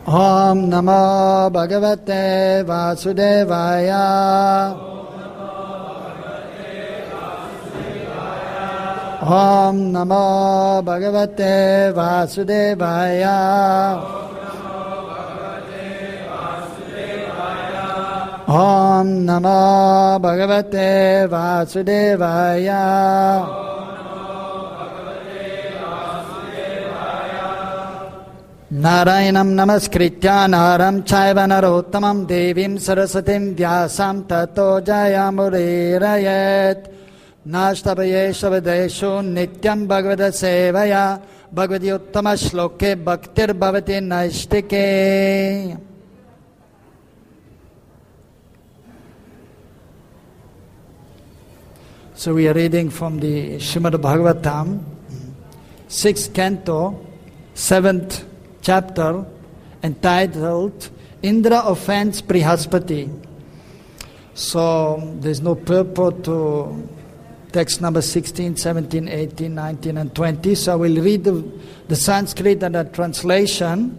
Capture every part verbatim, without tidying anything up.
Om Namo Bhagavate Vasudevaya. Om Namo Bhagavate Vasudevaya. Om Namo Bhagavate Vasudevaya. Narayanam Namaskritya Naram Chaiva Narottamam Devim Sarasatim Vyasam Tato Jayamurerayet Nashtabayesha Vedeshu Nityam Bhagavata Sevaya Bhagavati Uttama Shloke Bhaktir Bhavati Naishtike. So we are reading from the Srimad Bhagavatam, sixth canto, seventh chapter, entitled Indra Offends Brihaspati. So there's no purport to text number sixteen, seventeen, eighteen, nineteen and twenty. So we'll read the, the Sanskrit and the translation,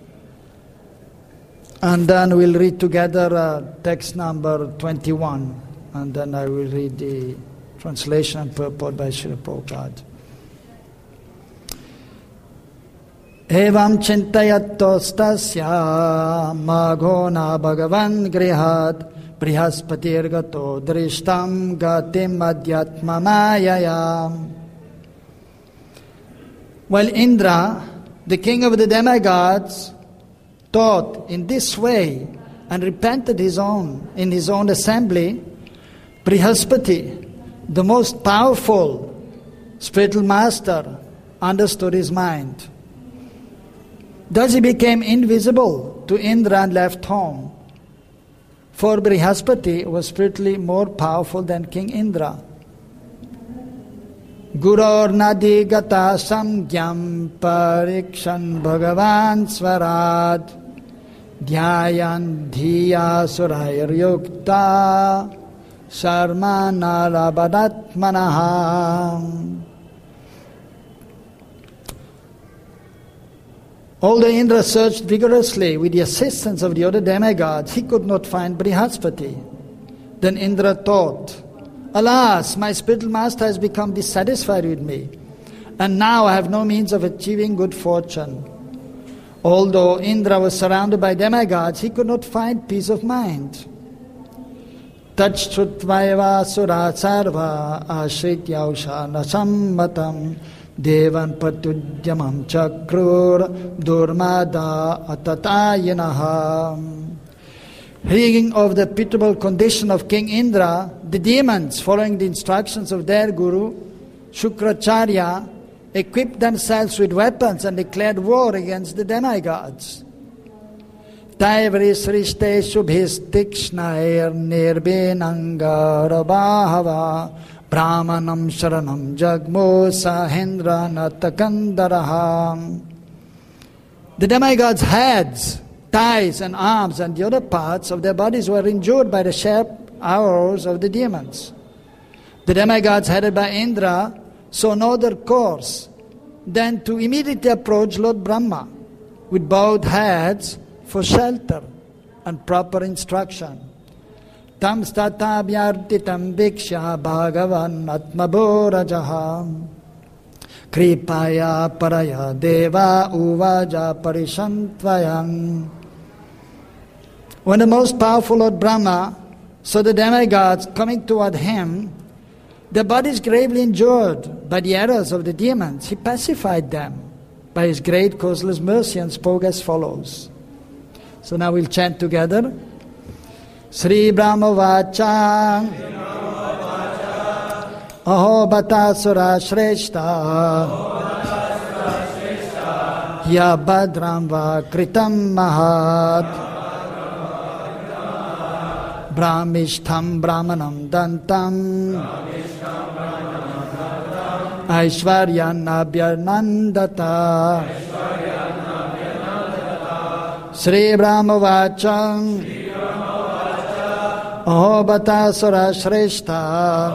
and then we'll read together uh, text number twenty-one, and then I will read the translation and purport by Srila Prabhupada. Evam chintayatostasya magona bhagavan grihat brihaspatirgato drishtam gatim adhyatma mayaya. While Indra, the king of the demigods, taught in this way and repented his own in his own assembly, Brihaspati, the most powerful spiritual master, understood his mind. Thus he became invisible to Indra and left home. For Brihaspati was spiritually more powerful than King Indra. Guror nadi gata samgyam parikshan bhagavan svarad dhyayan dhiya surayar yukta sarma narabadatmanaha. Although Indra searched vigorously with the assistance of the other demigods, he could not find Brihaspati. Then Indra thought, "Alas, my spiritual master has become dissatisfied with me, and now I have no means of achieving good fortune." Although Indra was surrounded by demigods, he could not find peace of mind. Tachrutvaeva sura sarva ashrityausha nasammatam Devan patujyamam chakrur durmada atatayanaha. Hearing of the pitiable condition of King Indra, the demons, following the instructions of their guru, Shukracharya, equipped themselves with weapons and declared war against the demigods. Taivrisrishte shubhistiksnair nirbenangarabhava Brahmanam sharanam jagmo sahendra natakandaraha. The demigods' heads, thighs and arms and the other parts of their bodies were injured by the sharp arrows of the demons. The demigods headed by Indra saw no other course than to immediately approach Lord Brahma with bowed heads for shelter and proper instruction. Tam stata vyartitam viksha bhagavan atmabhorajaha kripaya paraya deva uvaja parishantvayam. When the most powerful Lord Brahma saw the demigods coming toward him, their bodies gravely injured by the arrows of the demons, he pacified them by his great causeless mercy and spoke as follows. So now we'll chant together. Sri Brahma Vacha Aho Batasura Shreshta Ya Badram Va Kritam Mahat Brahmishtham Brahmanam Dantam Aishwaryan Abhyanandata Sri Brahma Vacham Aho Batasura Shreshta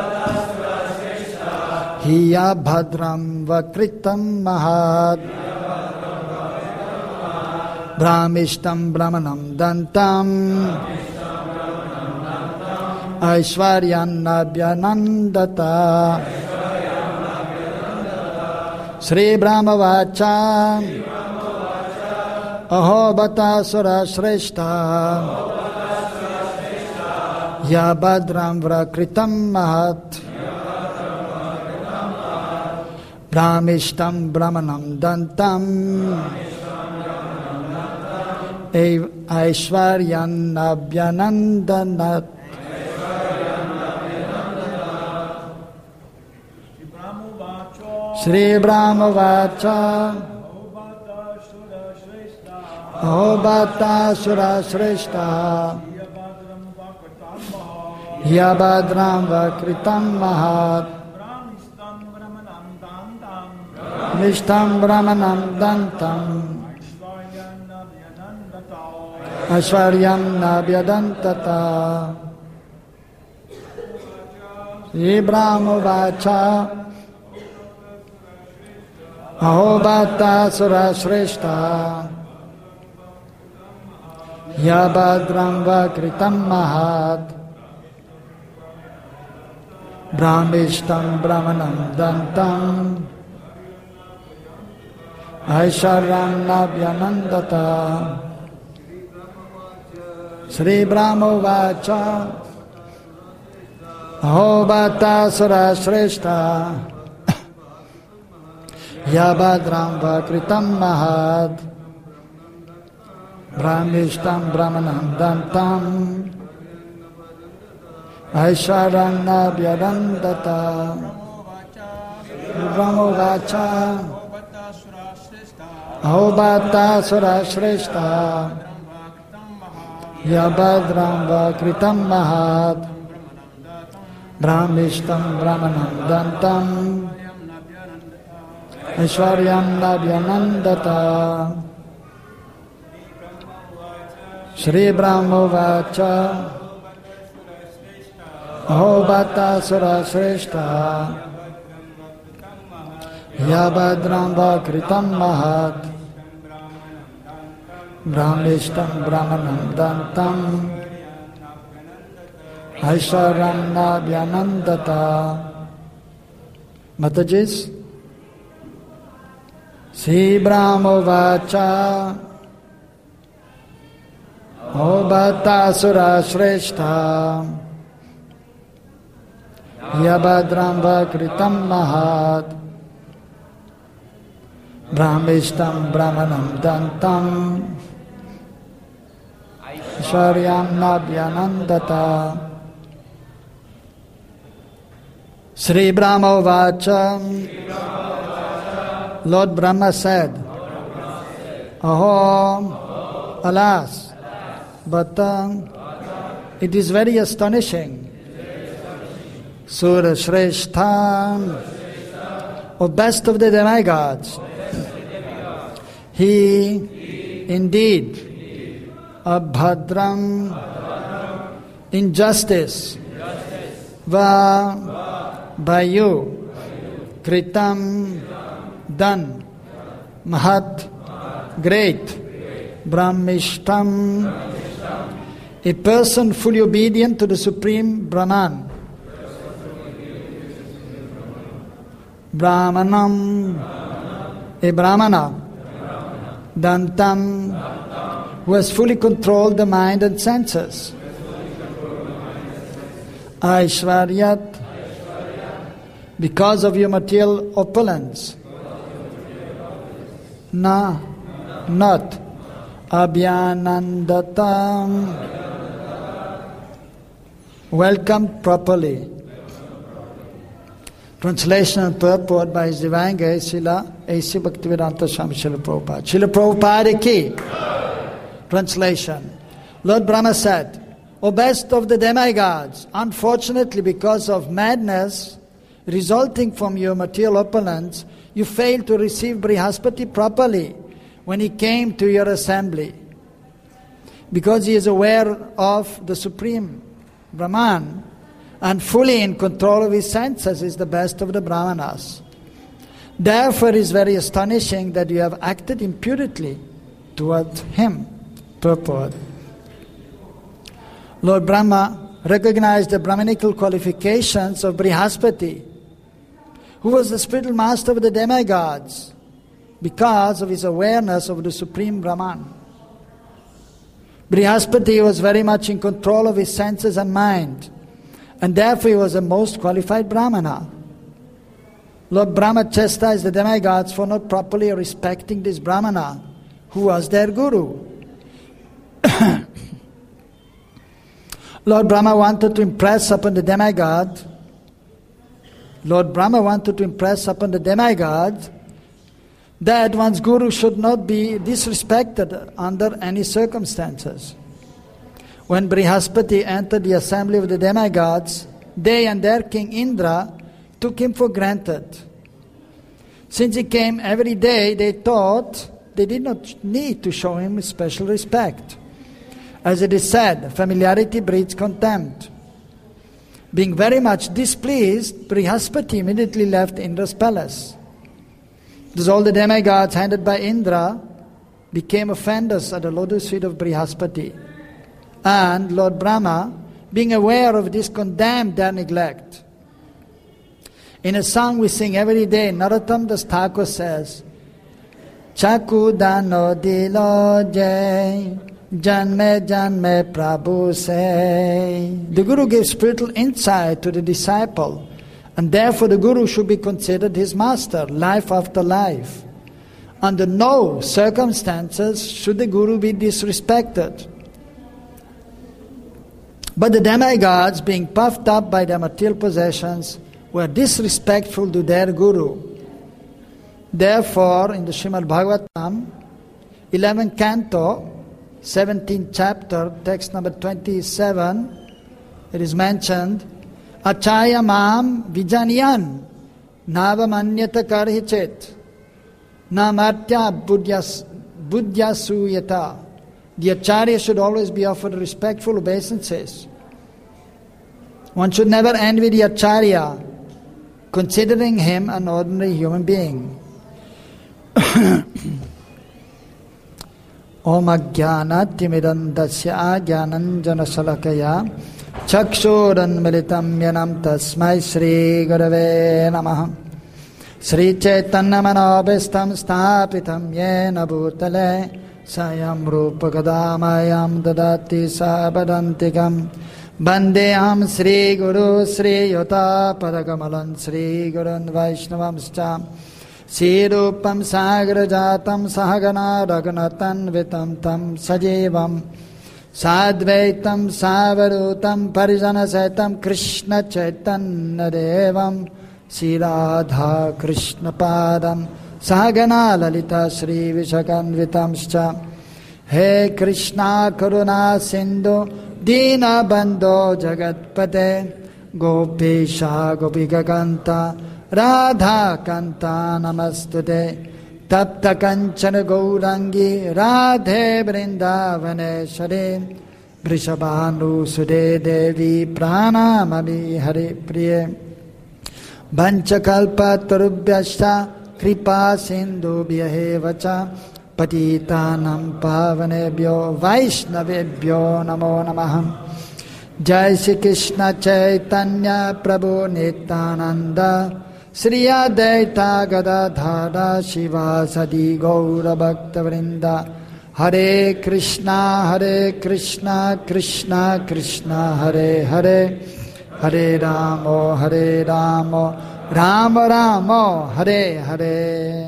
Hiya Bhadram Vakritam Mahat Brahmishtam Brahmanam Dantam Aishwaryanabhyanandata Sri Brahmavacha Aho Batasura Shrestha Ya Badram Vrakritam Mahat Brahmishtam Brahmanam Dantam Aishwaryanabhyanandanat Sri Brahmavacha Aho Batasura Shrestha Ya Badram Vakritam Mahat Nishtam Brahmanam Dantam Aishwaryam Nabhyadantata Sri Brahmavacha Aho Batasura Shrestha Ya Badram Vakritam Mahat Brahmishtam Brahmanam Dantam Aishwaryam Nabhyanandata Sri Brahmavacha Aho Batasura Shrestha Ya Badram Vakritam Mahat Brahmishtam Brahmanam Dantam Aishwaryam Nabhyadantata Brahmavacha Aho Batasura Shrestha Ya Badram Vakritam Mahat Brahmishtam Brahmanam Dantam Aishwaryam Nabhyanandata Sri Brahmavacha Aho Batasura Shrestha Ya Badram Vakritam Mahat Brahmishtam Brahmanam Dantam Aishwaryam Nabhyanandata Matajis Sri Brahmavacha Aho Batasura Shrestha Ya Badram Vakritam Mahat Brahmishtam Brahmanam Dantam Aishwaryam Nabhyanandata Sri Brahmavacha Lord Brahma said, Aho, alas, but um, it is very astonishing. Sura Shrestha, O best of the demigods, he indeed abhadram, injustice, va, by you, kritam, done, mahat, great, brahmishtam, a person fully obedient to the Supreme Brahman, brahmanam, a brahmana, dantam, who has fully controlled the mind and senses, aishwaryat, because of your material opulence, na, not, abhyanandatam, welcomed properly. Translation and purport by His Divine Grace Srila A C Bhaktivedanta Swami Srila Prabhupada. Srila Prabhupada ki. Translation. Lord Brahma said, O best of the demigods, unfortunately because of madness resulting from your material opulence, you failed to receive Brihaspati properly when he came to your assembly. Because he is aware of the Supreme Brahman and fully in control of his senses, is the best of the Brahmanas. Therefore it is very astonishing that you have acted impudently towards him. Purport. Lord Brahma recognized the Brahminical qualifications of Brihaspati, who was the spiritual master of the demigods, because of his awareness of the Supreme Brahman. Brihaspati was very much in control of his senses and mind, and therefore he was the most qualified Brahmana. Lord Brahma chastised the demigods for not properly respecting this Brahmana, who was their guru. Lord Brahma wanted to impress upon the demigod, Lord Brahma wanted to impress upon the demigod that one's guru should not be disrespected under any circumstances. When Brihaspati entered the assembly of the demigods, they and their king Indra took him for granted. Since he came every day, they thought they did not need to show him special respect. As it is said, familiarity breeds contempt. Being very much displeased, Brihaspati immediately left Indra's palace. Thus all the demigods handed by Indra became offenders at the lotus feet of Brihaspati. And Lord Brahma, being aware of this, condemned their neglect. In a song we sing every day, Narottam Das Thakur says, Chaku dano dilo jay, janme janme Prabhu say. The Guru gives spiritual insight to the disciple, and therefore the Guru should be considered his master, life after life. Under no circumstances should the Guru be disrespected. But the demigods, being puffed up by their material possessions, were disrespectful to their Guru. Therefore, in the Srimad Bhagavatam, eleventh canto, seventeenth chapter, text number twenty-seven, it is mentioned, Achaya mam vijaniyan navamanyata karhichet namartya buddhyasuyata. The Acharya should always be offered respectful obeisances. One should never envy the Acharya, considering him an ordinary human being. Om ajnana timidandasya jnananjana salakaya chakshuran militam yanam tasmai Sri Gurave Namaha. Sri Chaitanya Manobhistam Stapitam Yena Bhutale Sayam Rupa Kadamayam Dadati Sabadantikam Bandeyam Sri Guru Sri Yota Padakamalan Sri Gurun Vaishnavamscha Sri Rupam Sagrajatam Sahagana Raghunatan Vitam Tam Sajevam Sadvaitam Savarutam Parijana Saitam Krishna Chaitanya Devam Sri Radha Krishna Padam Sahagana Lalita Sri Vishakanvitamscha He Krishna Karuna Sindhu Dina Bandho Jagatpate Gopesha Gopika Kanta Radha Kanta Namastute Tapta Kanchana Gaurangi Radhe Vrindavane Vrishabhanu Sude Devi Pranamami Hare Priye Vanchakalpa Tarubhyascha Kripa Sindhu Bhyahevacha Patitanam Pavanebhyo Vaishnavebhyo Namo Namah. Jai Shri Krishna Chaitanya Prabhu Nityananda Sri Advaita Gadadhara Shiva Sadi Gaura Bhakta Vrinda. Hare Krishna Hare Krishna Krishna Krishna Hare Hare Hare Ramo Hare Ramo Rama Ramo Hare Hare.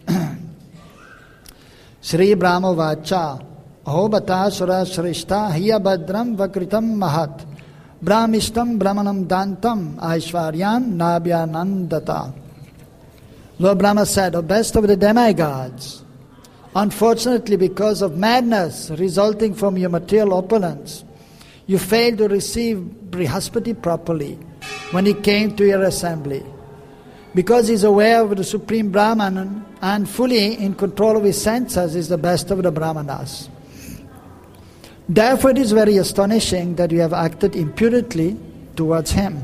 Sri Brahma Vacha Ahobata Sura Shrishta Hiya Badram Vakritam Mahat Brahmishtam Brahmanam Dantam Aishwaryan Nabhyanandata. Lord Brahma said, O best of the demigods, unfortunately because of madness resulting from your material opulence, you failed to receive Brihaspati properly when he came to your assembly. Because he is aware of the Supreme Brahman and fully in control of his senses, is the best of the Brahmanas. Therefore it is very astonishing that you have acted impudently towards him.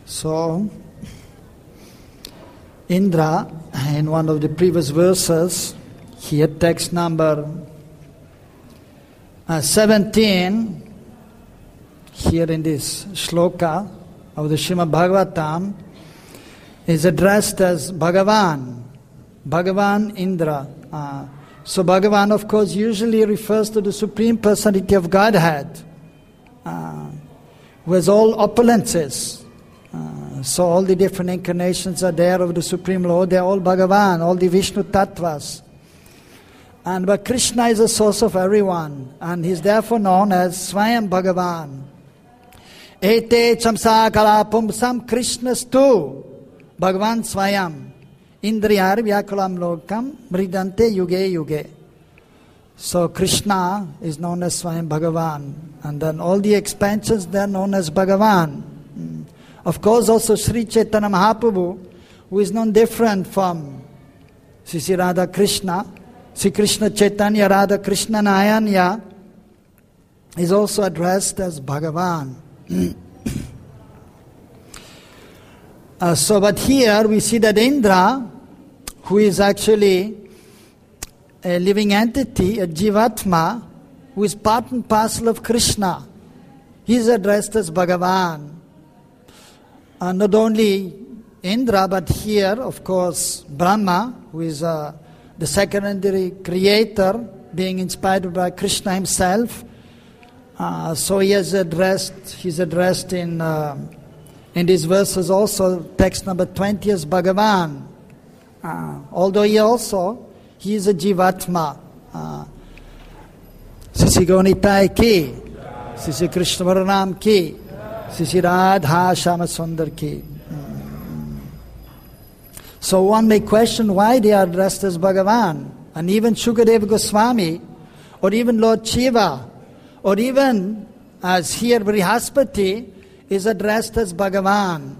So, Indra, in one of the previous verses, here text number uh, seventeen, here in this shloka of the Srimad Bhagavatam, is addressed as Bhagavan, Bhagavan Indra. Uh, so Bhagavan, of course, usually refers to the Supreme Personality of Godhead, uh, who has all opulences. Uh, so all the different incarnations are there of the Supreme Lord. They are all Bhagavan, all the Vishnu Tattvas. And but Krishna is the source of everyone, and he is therefore known as Swayam Bhagavan. Ete chamsa kala pumsam Krishnastu Bhagavan Swayam Indriyar Vyakulam Lokam Mridante Yuge Yuge. So Krishna is known as Swayam Bhagavan, and then all the expansions they are known as Bhagavan. Mm. Of course also Sri Chaitanya Mahaprabhu, who is known different from Sri Radha Krishna, Sri Krishna Chaitanya Radha Krishna Nayanya, is also addressed as Bhagavan. Uh, so, but here we see that Indra, who is actually a living entity, a Jivatma, who is part and parcel of Krishna, he is addressed as Bhagavan. Uh, not only Indra, but here, of course, Brahma, who is uh, the secondary creator, being inspired by Krishna himself. Uh, so he is addressed, he's addressed in... Uh, In these verses also, text number twenty is Bhagavan. Uh, although he also, he is a Jivatma. Uh, Sisi Gaunitai ki, Sisi Krishna Varanam ki, Sisi Radha Shama Sundar ki. Mm. So one may question why they are addressed as Bhagavan. And even Shukadeva Goswami, or even Lord Shiva, or even as here Brihaspati, is addressed as Bhagavan.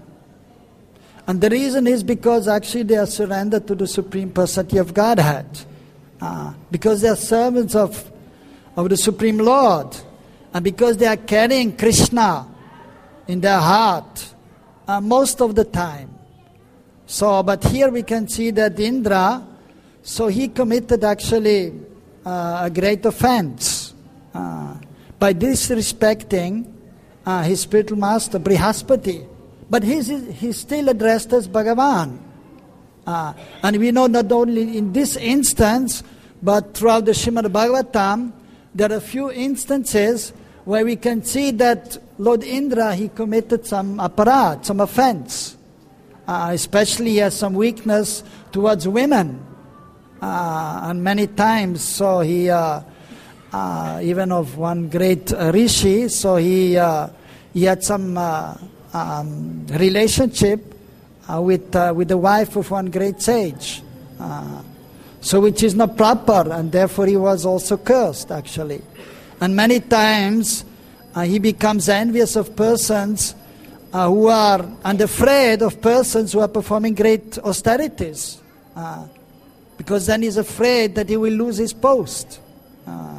And the reason is because actually they are surrendered to the Supreme Personality of Godhead. Uh, because they are servants of, of the Supreme Lord. And because they are carrying Krishna in their heart uh, most of the time. So, but here we can see that Indra, so he committed actually uh, a great offense uh, by disrespecting Uh, his spiritual master, Brihaspati. But he's, he's still addressed as Bhagavan. Uh, and we know not only in this instance, but throughout the Srimad Bhagavatam, there are a few instances where we can see that Lord Indra, he committed some aparat, some offense. Uh, especially he has some weakness towards women. Uh, and many times, so he... Uh, Uh, even of one great uh, rishi, so he uh, he had some uh, um, relationship uh, with uh, with the wife of one great sage, uh, so which is not proper, and therefore he was also cursed actually. And many times uh, he becomes envious of persons uh, who are and afraid of persons who are performing great austerities, uh, because then he's afraid that he will lose his post. Uh,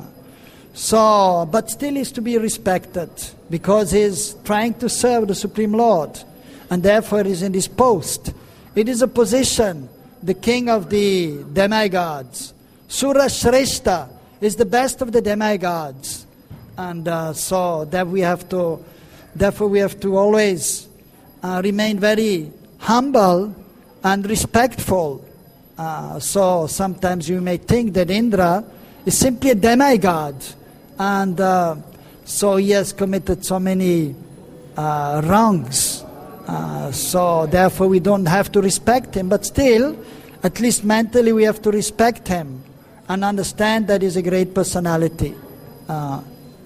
So, but still is to be respected because he is trying to serve the Supreme Lord, and therefore is in this post. It is a position, the king of the demigods. Sura Shrestha is the best of the demigods, and uh, so that we have to, therefore we have to always uh, remain very humble and respectful. Uh, so sometimes you may think that Indra is simply a demigod. And uh, so he has committed so many uh, wrongs. Uh, so therefore we don't have to respect him. But still, at least mentally we have to respect him and understand that he's a great personality. Uh,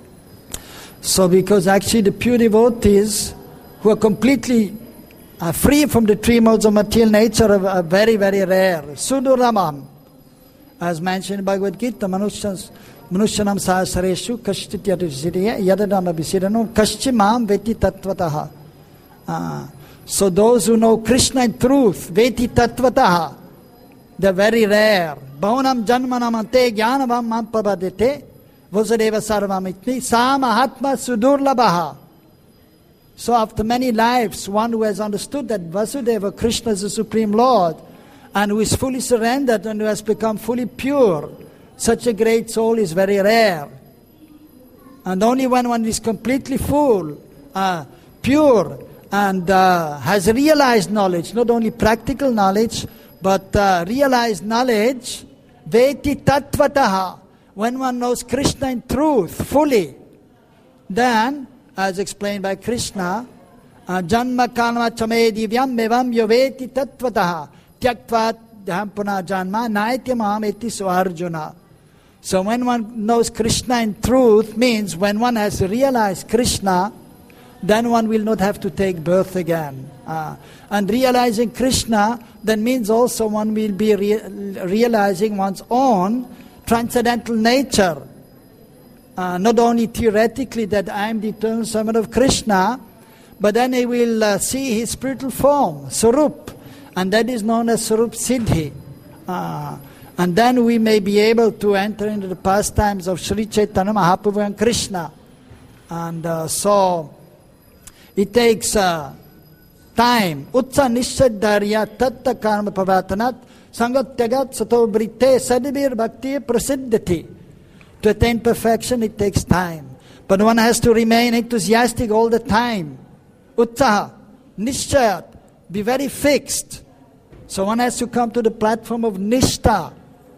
so because actually the pure devotees who are completely uh, free from the three modes of material nature are, are very, very rare. Suduramam, as mentioned in Bhagavad Gita, Manushas, Manushanam sahasareshu kashchit yadisiriya yadadam abhisirano kaschimam veti tattvataha. So those who know Krishna in truth, veti tattvataha, they're very rare. Bhavanam janmanamante jnanavam mampavadete vasudeva sarvamitni samahatma sudurlabaha. So after many lives, one who has understood that Vasudeva, Krishna is the Supreme Lord, and who is fully surrendered and who has become fully pure, such a great soul is very rare. And only when one is completely full, uh, pure, and uh, has realized knowledge, not only practical knowledge, but uh, realized knowledge, veti tattvataha, when one knows Krishna in truth, fully, then, as explained by Krishna, janma karma chame divyam mevam yoveti tattvataha tyaktvat dhampuna janma naityamam eti so Arjuna. So when one knows Krishna in truth, means when one has realized Krishna, then one will not have to take birth again. Uh, and realizing Krishna, then means also one will be re- realizing one's own transcendental nature. Uh, not only theoretically that I am the eternal servant of Krishna, but then he will uh, see his spiritual form, Sarup, and that is known as Sarup Siddhi. Uh, and then we may be able to enter into the pastimes of Sri Chaitanya Mahaprabhu and Krishna. And uh, so it takes uh, time. Utsa nishadharya tatta karma pavatanat sangatyagat sato vritte sadibir bhakti prasiddhati. To attain perfection, it takes time. But one has to remain enthusiastic all the time. Utsaha, nishchayat, be very fixed. So one has to come to the platform of nishta.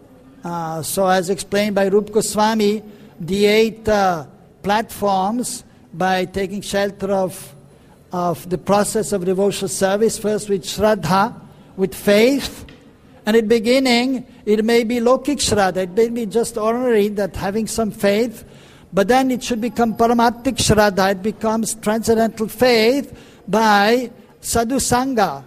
Uh, so as explained by Rupa Goswami, the eight uh, platforms, by taking shelter of, of the process of devotional service, first with shraddha, with faith. And in the beginning, it may be lokik shraddha, it may be just ordinary, that having some faith, but then it should become paramattik shraddha, it becomes transcendental faith by sadhu sangha.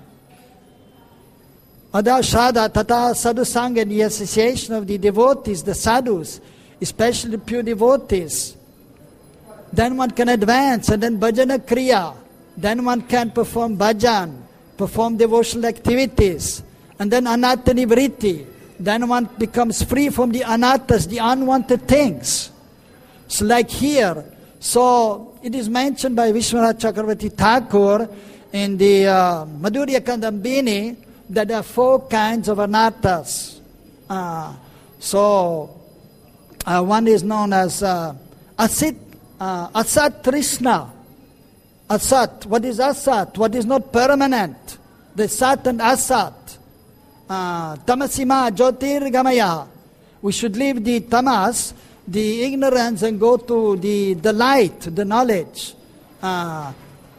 Ada shraddha tata sadhu sangha, the association of the devotees, the sadhus, especially pure devotees. Then one can advance, and then bhajana kriya, then one can perform bhajan, perform devotional activities. And then anatta nivritti, then one becomes free from the anattas, the unwanted things. So like here, so it is mentioned by Vishwanath Chakravarti Thakur in the uh, Madhurya Kadambini that there are four kinds of anattas. Uh, so uh, one is known as uh, asit, uh, asat trishna. Asat, what is asat? What is not permanent? The sat and asat. Uh, tamasima jyotirgamaya. We should leave the tamas, the ignorance, and go to the, the light, the knowledge. Uh,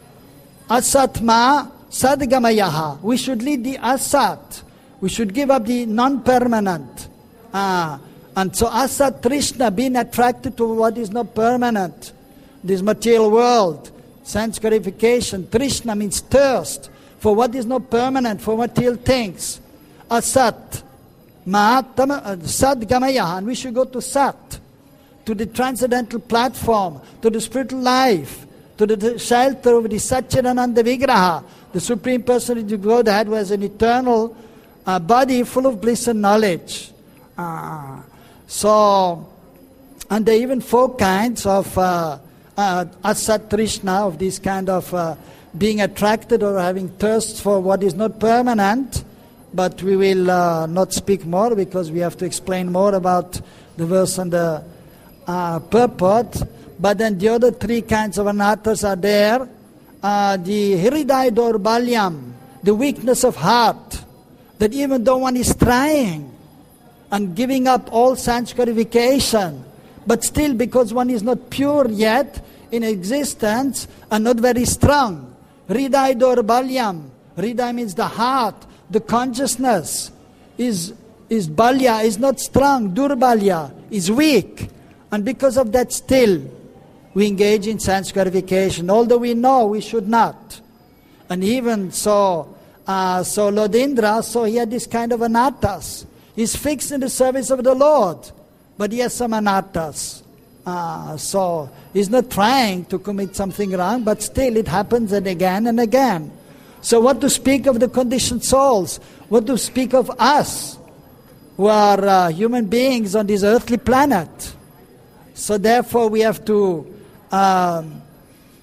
asatma sadgamayaha. We should lead the asat. We should give up the non-permanent. Uh, and so asat trishna, being attracted to what is not permanent. This material world, sense gratification. Trishna means thirst for what is not permanent, for material things. Asat, Mahatama, Sat Gamaya, and we should go to Sat, to the transcendental platform, to the spiritual life, to the shelter of the Satchidananda Vigraha, the Supreme Personality of Godhead, who has an eternal uh, body full of bliss and knowledge. Uh, so, and there are even four kinds of uh, uh, Asat Trishna, of this kind of uh, being attracted or having thirst for what is not permanent. But we will uh, not speak more because we have to explain more about the verse and the uh, purport. But then the other three kinds of anattas are there. Uh, the hiridai dorbalyam, the weakness of heart, that even though one is trying and giving up all sense gratification, but still because one is not pure yet in existence and not very strong. Hiridai dorbalyam, hiridai means the heart. The consciousness is, is balya, is not strong. Durbalya is weak. And because of that still, we engage in sense gratification. Although we know we should not. And even so, uh, so Lodindra, so he had this kind of anattas. He's fixed in the service of the Lord. But he has some anattas. Uh, so he's not trying to commit something wrong, but still it happens and again and again. So what to speak of the conditioned souls? What to speak of us, who are uh, human beings on this earthly planet? So therefore we have to um,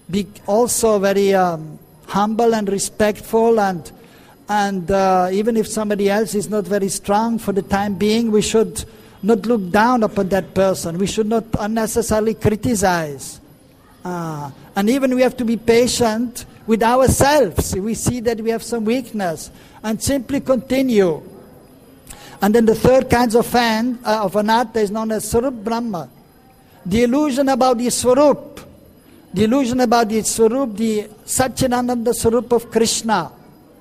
be also very um, humble and respectful, and and uh, even if somebody else is not very strong for the time being, we should not look down upon that person. We should not unnecessarily criticize. Uh, and even we have to be patient with ourselves. We see that we have some weakness, and simply continue. And then the third kind of fan uh, of anatta is known as Swarup Brahma. The illusion about the Swarup. The illusion about the Swarup, the Satchidananda Swarup of Krishna.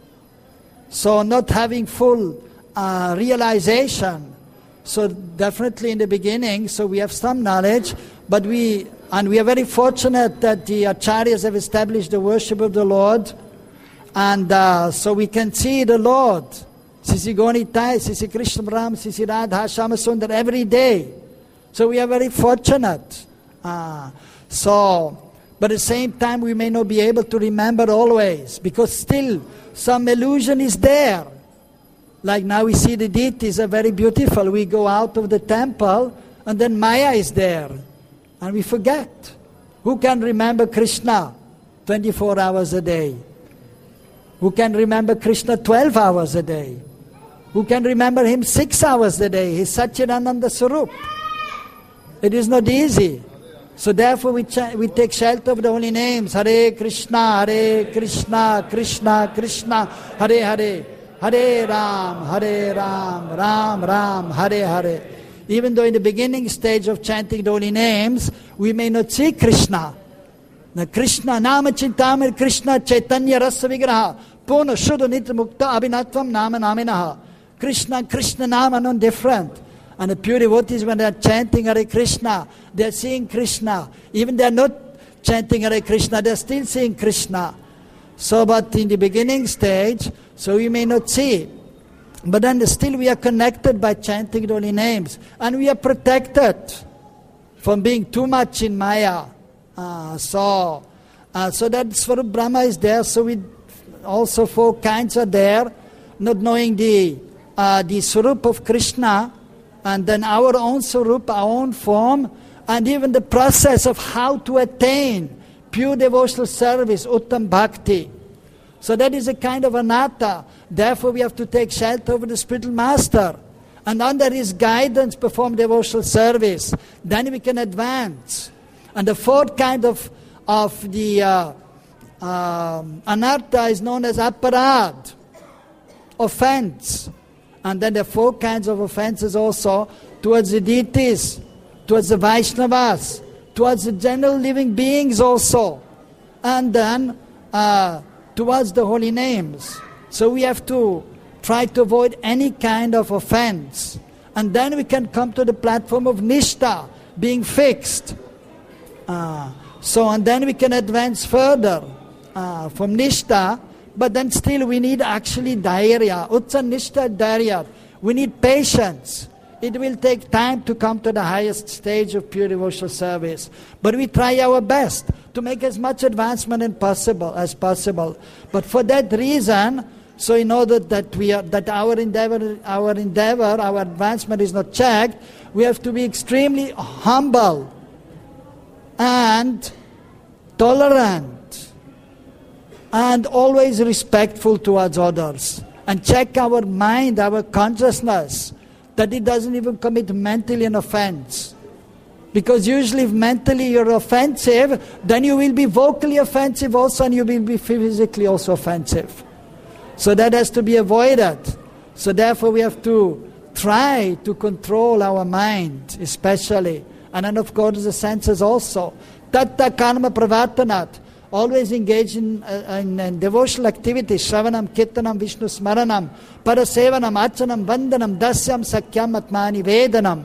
So not having full uh, realization. So definitely in the beginning, so we have some knowledge, but we, and we are very fortunate that the acharyas have established the worship of the Lord, and uh, so we can see the Lord, Sisi Gonitai, Sisi Krishna Ram, Sisi Radha, Shama Sundar, every day. So we are very fortunate. Uh, so, but at the same time we may not be able to remember always, because still some illusion is there. Like now we see the deities are very beautiful. We go out of the temple and then Maya is there. And we forget. Who can remember Krishna twenty-four hours a day? Who can remember Krishna twelve hours a day? Who can remember him six hours a day? He's Satchidananda Swarup. It is not easy. So therefore we, ch- we take shelter of the holy names. Hare Krishna, Hare Krishna, Krishna Krishna, Hare Hare. Hare Ram, Hare Ram, Ram Ram, Hare Hare. Even though in the beginning stage of chanting the holy names, we may not see Krishna. Now Krishna, Nama Chintamir Krishna, Chaitanya Rasa Vigraha, Purna Shuddha Nitya Mukta Abhinatvam Nama Naminaha. Krishna, Krishna Nama are not different. And the pure devotees, when they are chanting Hare Krishna, they are seeing Krishna. Even they are not chanting Hare Krishna, they are still seeing Krishna. So, but in the beginning stage, so we may not see. But then still we are connected by chanting the holy names. And we are protected from being too much in Maya. Uh, so, uh, so that Swarup Brahma is there. So we also four kinds are there. Not knowing the, uh, the Swarup of Krishna. And then our own Swarup, our own form. And even the process of how to attain pure devotional service, Uttam Bhakti. So that is a kind of anatta. Therefore we have to take shelter over the spiritual master. And under his guidance perform devotional service. Then we can advance. And the fourth kind of, of the uh, uh, anatta is known as aparad, offense. And then there are four kinds of offenses also towards the deities, towards the Vaishnavas, towards the general living beings also, and then uh, towards the holy names. So we have to try to avoid any kind of offense. And then we can come to the platform of Nishtha, being fixed. Uh, so, and then we can advance further uh, from Nishtha, but then still we need actually Dhairya, Utsa Nishtha Dhairya. We need patience. It will take time to come to the highest stage of pure devotional service. But we try our best to make as much advancement as possible, as possible. But for that reason, so in order that we are, that our endeavor, our endeavor, our advancement is not checked, we have to be extremely humble and tolerant and always respectful towards others. And check our mind, our consciousness, that it doesn't even commit mentally an offense. Because usually if mentally you're offensive, then you will be vocally offensive also, and you will be physically also offensive. So that has to be avoided. So therefore we have to try to control our mind especially. And then of course the senses also. Tatta karma pravartanat. Always engage in, uh, in, in devotional activities. Shravanam, Kirtanam, Vishnu Smaranam, Parasevanam, Achanam, Vandanam, Dasyam, Sakyam, Atmani, Vedanam.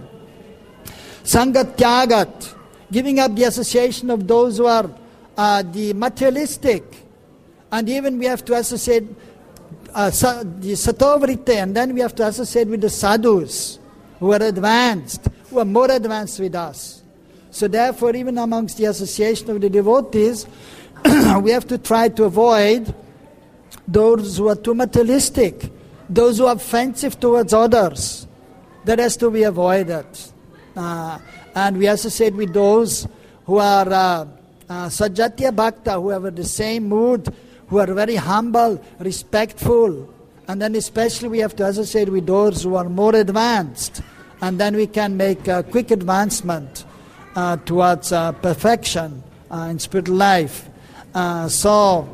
Sangat Tyagat. Giving up the association of those who are uh, the materialistic. And even we have to associate uh, sa- the Satovrite, and then we have to associate with the sadhus who are advanced, who are more advanced with us. So therefore, even amongst the association of the devotees, we have to try to avoid those who are too materialistic, those who are offensive towards others. That has to be avoided. Uh, and we associate with those who are uh, uh, Sajatya Bhakta, who have the same mood, who are very humble, respectful. And then especially we have to associate with those who are more advanced. And then we can make a quick advancement uh, towards uh, perfection uh, in spiritual life. Uh, so,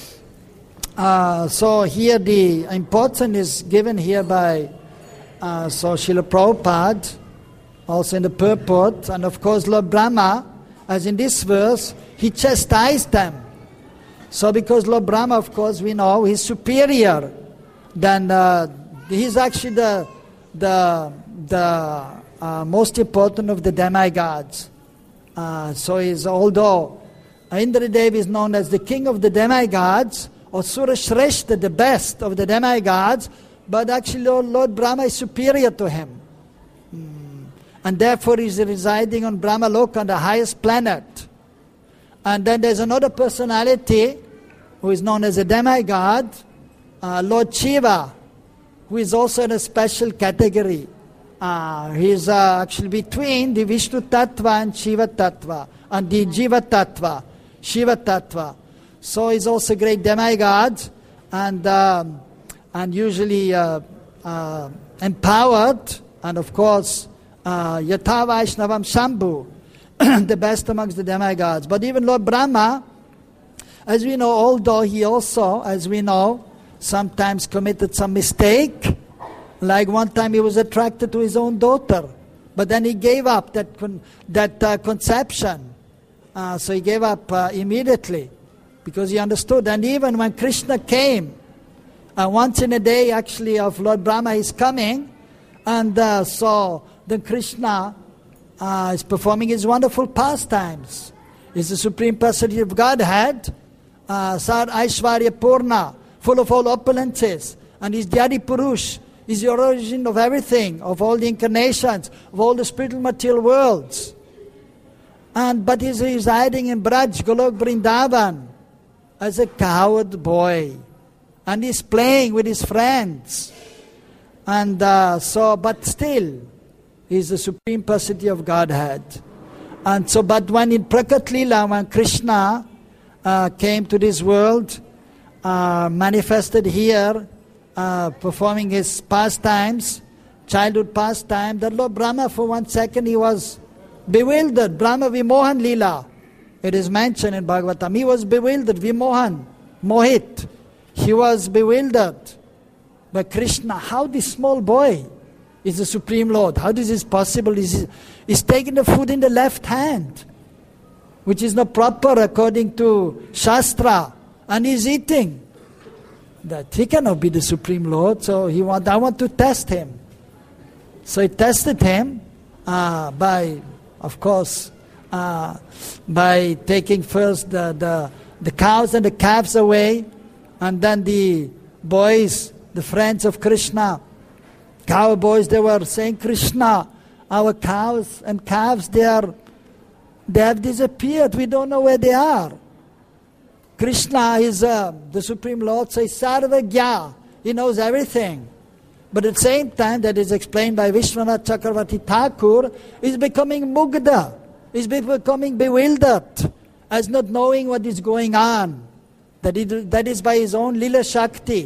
uh, so here the importance is given here by uh, so Srila Prabhupada, also in the purport, and of course Lord Brahma, as in this verse, he chastised them. So because Lord Brahma, of course, we know, he's superior, then uh, he's actually the the the uh, most important of the demigods. Uh, so he's, although Indradev is known as the king of the demigods, or Surashreshta, the best of the demigods, but actually Lord, Lord Brahma is superior to him. Mm. And therefore he is residing on Brahma Loka, on the highest planet. And then there's another personality who is known as a demigod, uh, Lord Shiva, who is also in a special category. Uh, he is uh, actually between the Vishnu Tattva and Shiva Tattva, and the Jiva Tattva, Shiva Tattva. So he's also a great demigod, and um, and usually uh, uh, empowered, and of course, uh, Yatha Vaishnavam Shambhu, the best amongst the demigods. But even Lord Brahma, as we know, although he also, as we know, sometimes committed some mistake, like one time he was attracted to his own daughter, but then he gave up that con- that uh, conception. Uh, so he gave up uh, immediately, because he understood. And even when Krishna came, uh, once in a day actually of Lord Brahma is coming, and uh, so then Krishna uh, is performing his wonderful pastimes. He's the Supreme Personality of Godhead, uh, Sar Aishwarya Purna, full of all opulences, and he's the Adi Purush, is the origin of everything, of all the incarnations, of all the spiritual material worlds. And but he's residing in Braj, Golok Vrindavan, as a coward boy, and he's playing with his friends. And uh, so, but still, he's the Supreme Personality of Godhead. And so, but when in Prakat Leela, when Krishna uh, came to this world, uh, manifested here, uh, performing his pastimes, childhood pastime, that Lord Brahma, for one second, he was bewildered. Brahma Vimohan Leela, it is mentioned in Bhagavatam. He was bewildered, Vimohan, Mohit. He was bewildered. But Krishna, how this small boy is the Supreme Lord? How this is possible? He's, he's taking the food in the left hand, which is not proper according to Shastra, and he's eating. That he cannot be the Supreme Lord, so he want, I want to test him. So he tested him uh, by, of course, uh, by taking first the, the, the cows and the calves away, and then the boys, the friends of Krishna, cowboys, they were saying, Krishna, our cows and calves, they are, they have disappeared. We don't know where they are. Krishna is uh, the Supreme Lord, so he's Sarvagya. He knows everything. But at the same time, that is explained by Vishwanath Chakravarti Thakur, is becoming mugdha. He's becoming bewildered, as not knowing what is going on. That, it, that is by his own Lila Shakti.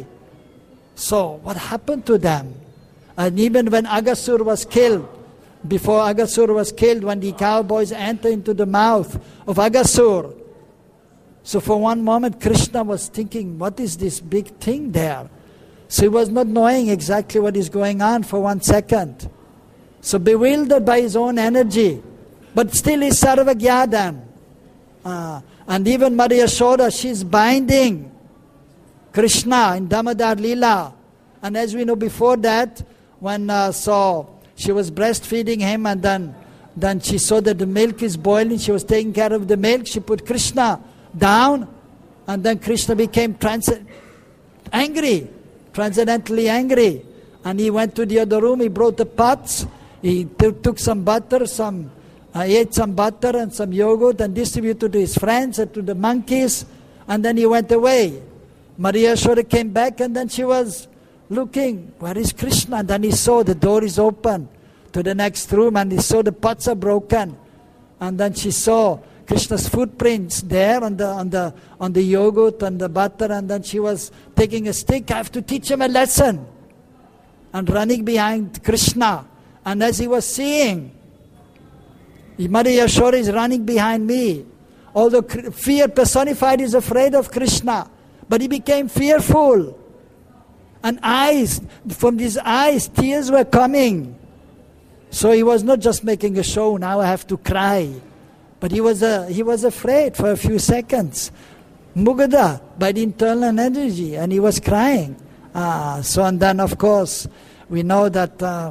So, what happened to them? And even when Aghasur was killed, before Aghasur was killed, when the cowboys entered into the mouth of Aghasur, so for one moment Krishna was thinking, what is this big thing there? So he was not knowing exactly what is going on for one second. So bewildered by his own energy, but still he's Sarvagyadan. Uh, and even Maria Yashoda, she's binding Krishna in Damodar Leela. And as we know before that, when uh, so she was breastfeeding him, and then, then she saw that the milk is boiling, she was taking care of the milk, she put Krishna down, and then Krishna became trans- angry, transcendently angry. And he went to the other room, he brought the pots, he t- took some butter, some uh, he ate some butter and some yogurt and distributed to his friends and to the monkeys, and then he went away. Maria Yashoda came back, and then she was looking, where is Krishna? And then he saw the door is open to the next room, and he saw the pots are broken. And then she saw Krishna's footprints there on the on the on the yogurt and the butter, and then she was taking a stick. I have to teach him a lesson. And running behind Krishna. And as he was seeing, Mother Yashoda is running behind me. Although fear personified is afraid of Krishna, but he became fearful. And eyes, from his eyes, tears were coming. So he was not just making a show, now I have to cry. But he was uh, he was afraid for a few seconds. Mugdha by the internal energy, and he was crying. Ah, so and then of course, we know that uh,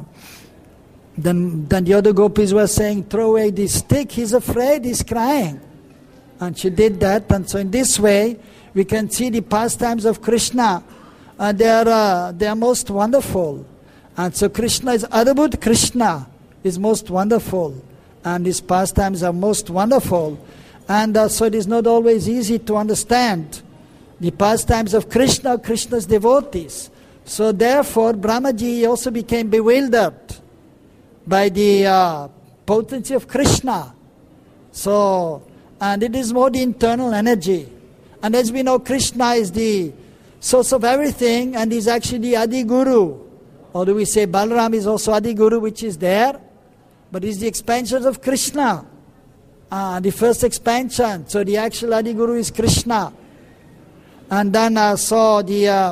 then, then the other gopis were saying, throw away this stick, he's afraid, he's crying. And she did that, and so in this way, we can see the pastimes of Krishna. Uh, they, are, uh, they are most wonderful. And so Krishna is Adbhut Krishna, is most wonderful. And his pastimes are most wonderful. And uh, so it is not always easy to understand the pastimes of Krishna, Krishna's devotees. So therefore, Brahmaji also became bewildered by the uh, potency of Krishna. So, and it is more the internal energy. And as we know, Krishna is the source of everything, and is actually the Adi Guru. Or do we say Balaram is also Adi Guru, which is there, but is the expansion of Krishna. Uh, the first expansion. So the actual Adi Guru is Krishna. And then uh, so the uh,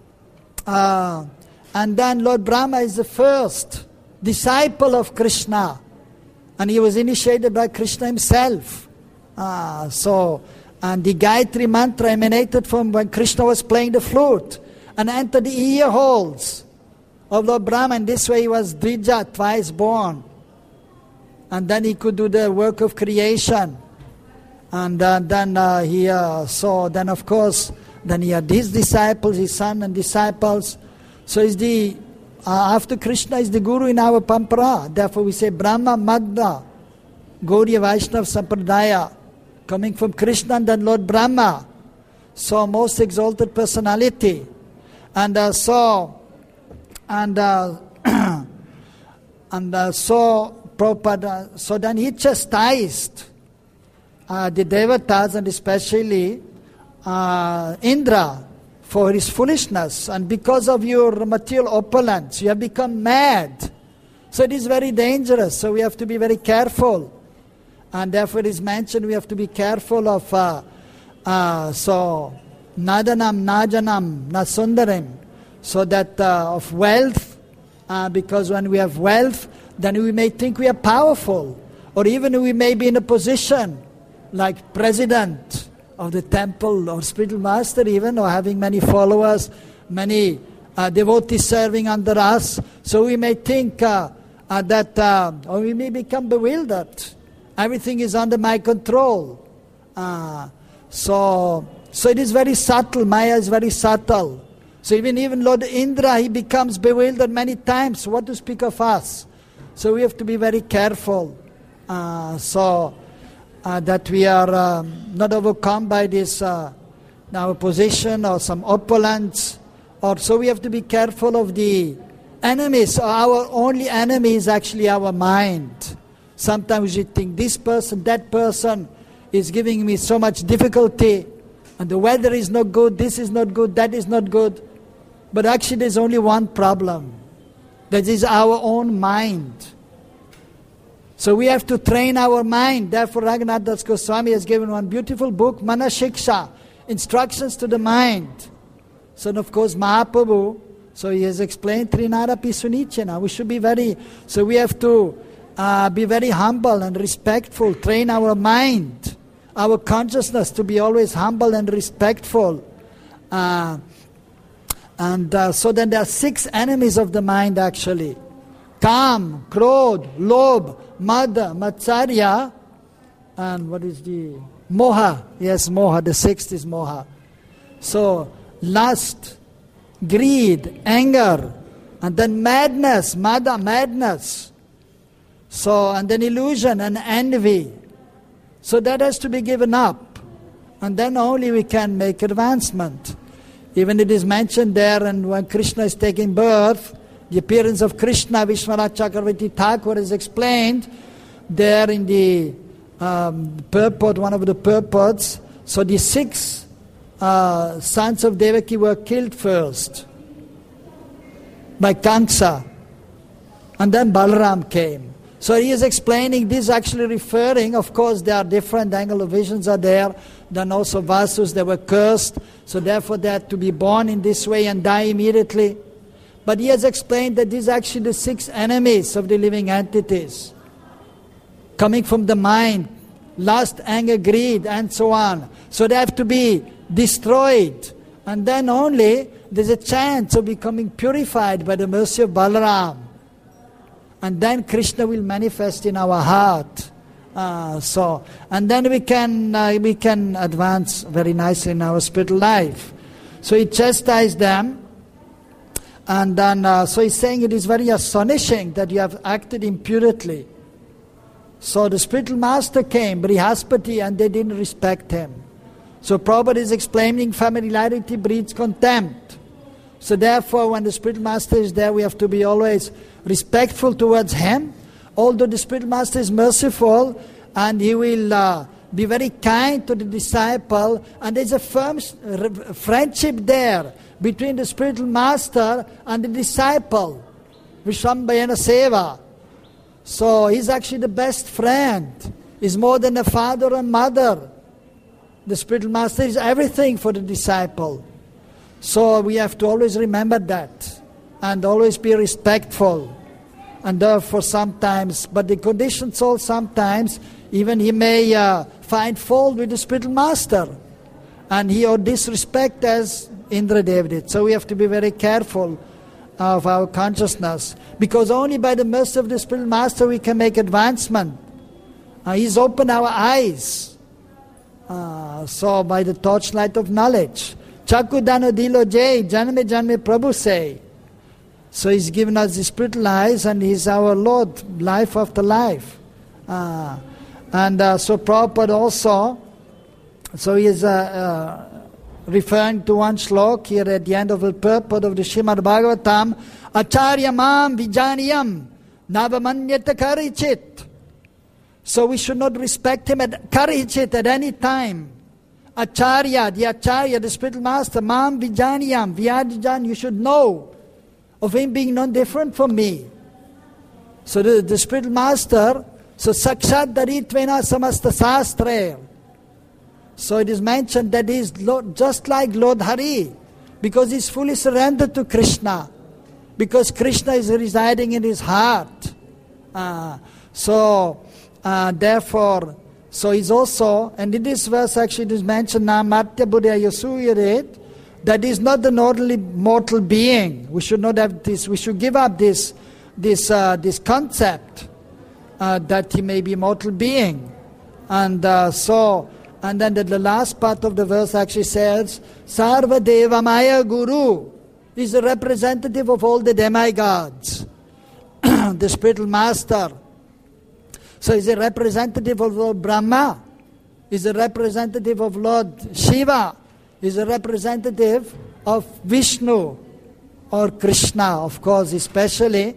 uh, and then Lord Brahma is the first disciple of Krishna, and he was initiated by Krishna himself. Uh, so and the Gayatri mantra emanated from when Krishna was playing the flute and entered the ear holes of Lord Brahma. And this way he was Dvija, twice born, and then he could do the work of creation. And uh, then uh, he uh, saw, then of course, then he had his disciples, his son and disciples. So is the, uh, after Krishna is the Guru in our Pampara. Therefore we say Brahma Madhva, Gaudiya Vaishnava Sampradaya, coming from Krishna and then Lord Brahma. So most exalted personality. And uh, so, and uh, and uh, so, Prabhupada, so then he chastised Uh, the devatas, and especially uh, Indra, for his foolishness. And because of your material opulence, you have become mad. So it is very dangerous. So we have to be very careful. And therefore it is mentioned we have to be careful of, uh, uh, so, nadanam, najanam, nasundarim. So that uh, of wealth, uh, because when we have wealth, then we may think we are powerful. Or even we may be in a position like president of the temple or spiritual master even, or having many followers, many uh, devotees serving under us. So we may think uh, uh, that, uh, or we may become bewildered. Everything is under my control. Uh, so, so it is very subtle. Maya is very subtle. So even, even Lord Indra, he becomes bewildered many times. What to speak of us? So we have to be very careful. Uh, so, Uh, that we are um, not overcome by this uh, our position or some opulence, or so we have to be careful of the enemies. Our only enemy is actually our mind. Sometimes we think this person, that person is giving me so much difficulty, and the weather is not good, this is not good, that is not good. But actually there's only one problem. That is our own mind. So we have to train our mind. Therefore Raghunath Das Goswami has given one beautiful book, Mana Shiksha, Instructions to the Mind. So of course Mahaprabhu, so he has explained Trinarapi Sunichena. We should be very, so we have to uh, be very humble and respectful, train our mind, our consciousness to be always humble and respectful. Uh, and uh, so then there are six enemies of the mind actually. Kam, Krodh, Lobh, Mada, Matsarya, and what is the Moha? Yes, Moha. The sixth is Moha. So lust, greed, anger, and then madness, Mada, madness. So and then illusion and envy. So that has to be given up, and then only we can make advancement. Even it is mentioned there, and when Krishna is taking birth, the appearance of Krishna, Vishwanath Chakravarti Thakur is explained there in the um, purport, one of the purports. So the six uh, sons of Devaki were killed first by Kamsa, and then Balaram came. So he is explaining this, actually referring, of course there are different angle of visions are there. Then also Vasus, they were cursed, so therefore they had to be born in this way and die immediately. But he has explained that these are actually the six enemies of the living entities, coming from the mind, lust, anger, greed, and so on. So they have to be destroyed, and then only there's a chance of becoming purified by the mercy of Balaram. And then Krishna will manifest in our heart. Uh, so, and then we can uh, we can advance very nicely in our spiritual life. So he chastised them, and then uh, so he's saying it is very astonishing that you have acted impudently. So the spiritual master came, Brihaspati, and they didn't respect him. So Prabhupada is explaining familiarity breeds contempt. So therefore, when the spiritual master is there, we have to be always respectful towards him. Although the spiritual master is merciful, and he will uh, be very kind to the disciple, and there's a firm friendship there between the spiritual master and the disciple, Vishwambayana Seva. So he's actually the best friend. He's more than a father and mother. The spiritual master is everything for the disciple. So we have to always remember that, and always be respectful. And therefore sometimes, but the conditioned soul sometimes, even he may uh, find fault with the spiritual master, and he or disrespect as Indradev did. So we have to be very careful of our consciousness, because only by the mercy of the spiritual master we can make advancement. Uh, he's opened our eyes. Uh, so by the torchlight of knowledge. Chaku dano dilo jay, janme janme Prabhu say. So he's given us the spiritual eyes, and he's our Lord, life after life. Uh, and uh, so Prabhupada also, so he is uh, uh, referring to one shlok here at the end of the purport of the Srimad Bhagavatam, Acharya mam vijaniyam navamanyata karichit. So we should not respect him at karichit at any time. Acharya, the Acharya, the spiritual master, mam vijaniyam, vyajajan, you should know of him being non-different from me. So the, the spiritual master, so sakshat daritvena samasta sastre. So it is mentioned that he is Lord, just like Lord Hari, because he is fully surrendered to Krishna, because Krishna is residing in his heart. Uh, so uh, therefore, so he's also, and in this verse actually it is mentioned, na matya buddha yasuyaret, that is not an ordinary mortal being. We should not have this, we should give up this this uh, this concept uh, that he may be a mortal being. And uh, so, and then the, the last part of the verse actually says, Sarva Deva Maya Guru is a representative of all the demigods. The spiritual master. So he's a representative of Lord Brahma, he's a representative of Lord Shiva, he's a representative of Vishnu or Krishna, of course, especially.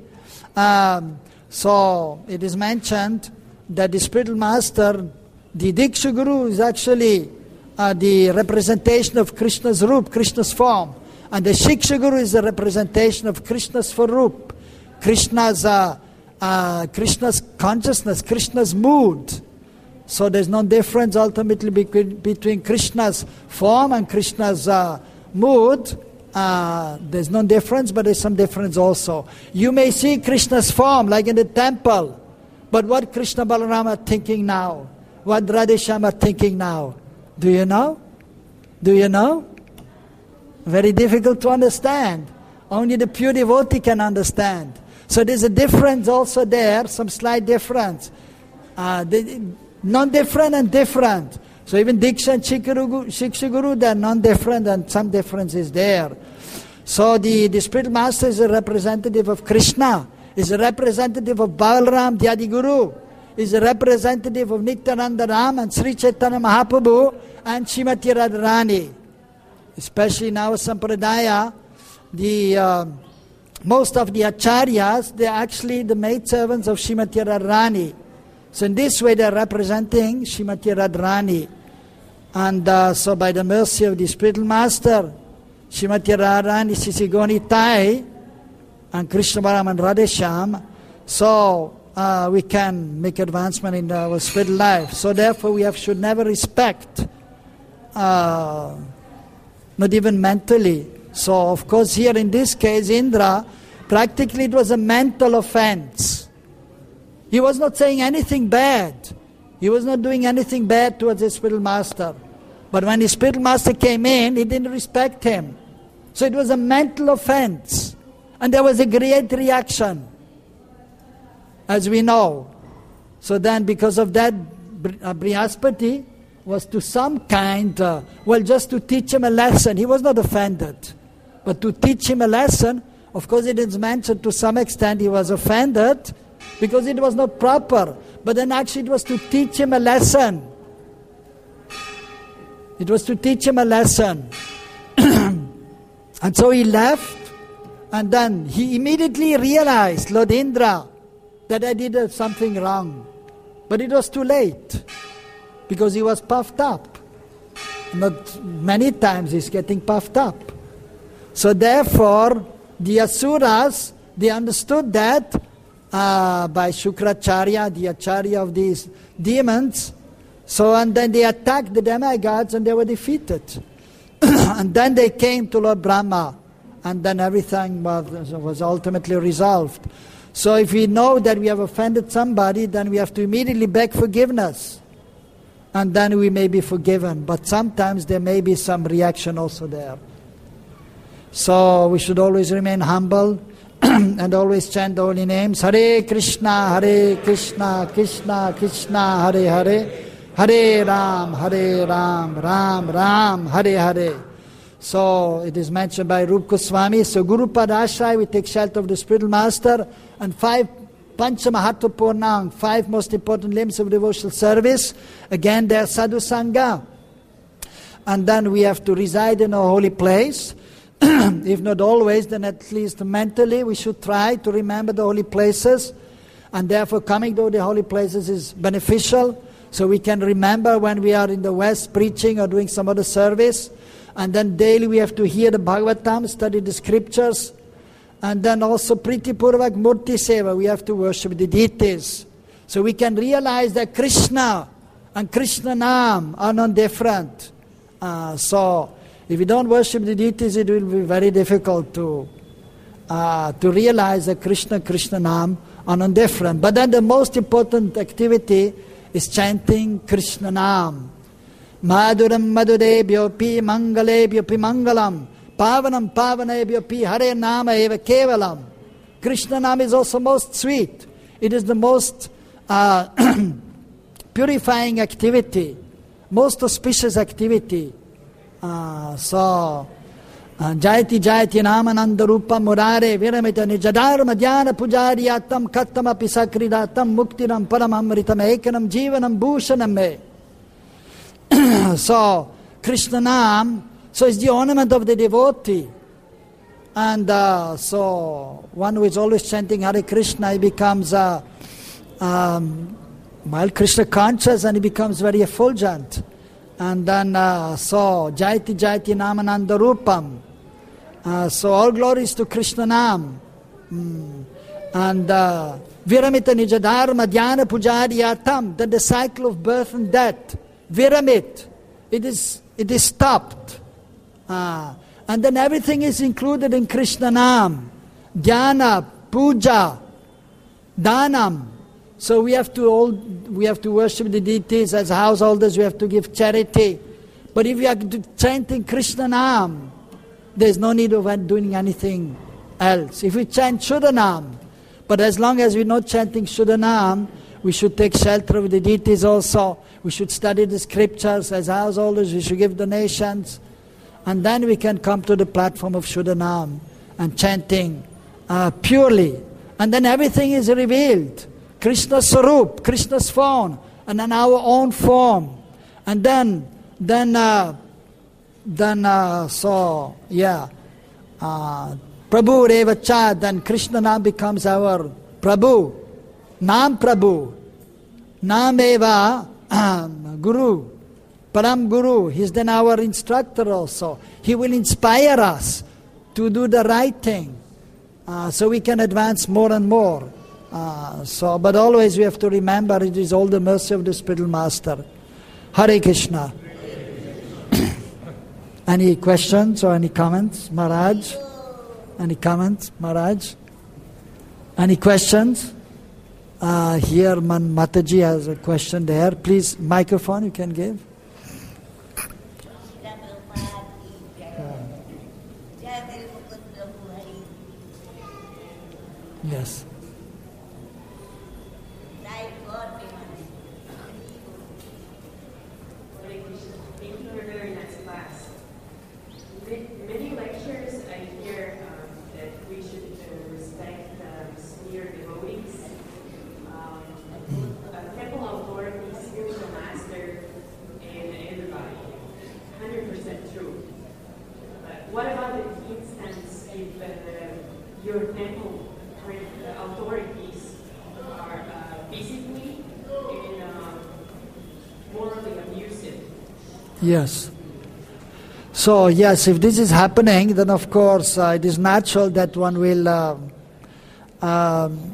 Um, so it is mentioned that the spiritual master, the Diksha Guru, is actually uh, the representation of Krishna's Roop, Krishna's form. And the Shiksha Guru is a representation of Krishna's Swarup, Krishna's, uh, uh, Krishna's consciousness, Krishna's mood. So there's no difference ultimately between, between Krishna's form and Krishna's uh, mood. Uh, there's no difference, but there's some difference also. You may see Krishna's form like in the temple, but what Krishna Balaram are thinking now? What Radhesham are thinking now? Do you know? Do you know? Very difficult to understand. Only the pure devotee can understand. So there's a difference also there, some slight difference. Uh, non-different and different. So even Diksha and Shiksha Guru, they are non-different, and some difference is there. So the, the spiritual master is a representative of Krishna, is a representative of Balaram, the Adi Guru, is a representative of Nityananda Ram and Sri Chaitanya Mahaprabhu and Srimati Radharani. Especially in our Sampradaya, the, uh, most of the Acharyas, they are actually the maidservants of Srimati Radharani. So in this way they are representing Srimati Radharani. And uh, so by the mercy of the spiritual master, Srimati Radharani, Sisigoni Tai, and Krishna Balaram and Radhesham, so uh, we can make advancement in our spiritual life. So therefore we have, should never respect, uh, not even mentally. So of course here in this case Indra, practically it was a mental offense. He was not saying anything bad. He was not doing anything bad towards his spiritual master. But when his spiritual master came in, he didn't respect him. So it was a mental offense. And there was a great reaction, as we know. So then because of that, Brihaspati was to some kind, uh, well, just to teach him a lesson. He was not offended. But to teach him a lesson, of course it is mentioned to some extent he was offended because it was not proper. But then actually it was to teach him a lesson. It was to teach him a lesson. And so he left. And then he immediately realized, Lord Indra, that I did something wrong. But it was too late, because he was puffed up. Not many times he's getting puffed up. So therefore, the Asuras, they understood that uh, by Shukracharya, the Acharya of these demons. So and then they attacked the demigods and they were defeated. And then they came to Lord Brahma. And then everything was, was ultimately resolved. So if we know that we have offended somebody, then we have to immediately beg forgiveness. And then we may be forgiven. But sometimes there may be some reaction also there. So we should always remain humble and always chant the holy names. Hare Krishna, Hare Krishna, Krishna Krishna, Hare Hare. Hare Ram, Hare Ram, Ram Ram, Hare Hare. So it is mentioned by Rupa Goswami. So Guru Padashray, we take shelter of the spiritual master, and five Panchamahatva Purnang, five most important limbs of devotional service. Again, they are Sadhu Sangha. And then we have to reside in a holy place. If not always, then at least mentally we should try to remember the holy places. And therefore coming to the holy places is beneficial. So we can remember when we are in the West preaching or doing some other service. And then daily we have to hear the Bhagavatam, study the scriptures. And then also Priti Purvak Murti Seva, we have to worship the deities. So we can realize that Krishna and Krishna Nam are not different. Uh, so if we don't worship the deities, it will be very difficult to uh, to realize that Krishna, Krishna Nam are not different. But then the most important activity is chanting Krishna Nam. Madhuram madhudebhyo pi mangalebhyo pi mangalam. Pavanam pavanebhyo pi hare nama eva kevalam. Krishna Nam is also most sweet. It is the most uh, purifying activity, most auspicious activity. Uh, so, Jayati Jayati Namananda Rupa Murare Viramita Nijadharma Dhyana Pujariyatam Kattam Api Sakridatam Muktinam Paramamritam Ekanam Jivanam Bhushanam Me. So, Krishna Nam, so it's the ornament of the devotee. And uh, so, one who is always chanting Hare Krishna, he becomes, uh, um, well, Krishna conscious, and he becomes very effulgent. And then, uh, so, Jayati Jayati Namananda Rupam. Uh, so, all glories to Krishna Nam. Mm. And uh, Viramita Nijadharma Dhyana Pujariyatam, then the cycle of birth and death. Viramit, it is, it is stopped. Uh, and then everything is included in Krishna Nam. Dhyana, Puja, Dhanam. So we have to all, we have to worship the deities as householders. We have to give charity. But if we are chanting Krishna Nam, there is no need of doing anything else. If we chant Shuddha Nam, but as long as we're not chanting Shuddha Nam, we should take shelter of the deities also. We should study the scriptures as householders. We should give donations, and then we can come to the platform of Shuddha Nam and chanting uh, purely, and then everything is revealed. Krishna's Sarup, Krishna's form, and then our own form. And then, then, uh, then, uh, so, yeah, uh, Prabhu Revacha, then Krishna Nam becomes our Prabhu, Nam Prabhu. Nameva Guru, Param Guru, he's then our instructor also. He will inspire us to do the right thing, uh, so we can advance more and more. Uh, so, but always we have to remember it is all the mercy of the spiritual master. Hare Krishna. Any questions or any comments, Maharaj? Any comments, Maharaj? Any questions? Uh, here, Man Mataji has a question there. Please, microphone you can give. Yes. Many lectures I hear um, that we should uh, respect um, senior devotees, um, uh, temple authorities, spiritual master, and everybody. one hundred percent true. But what about the instance if uh, your temple uh, authorities are uh, physically and uh, morally abusive? Yes. So, yes, if this is happening, then of course uh, it is natural that one will uh, um,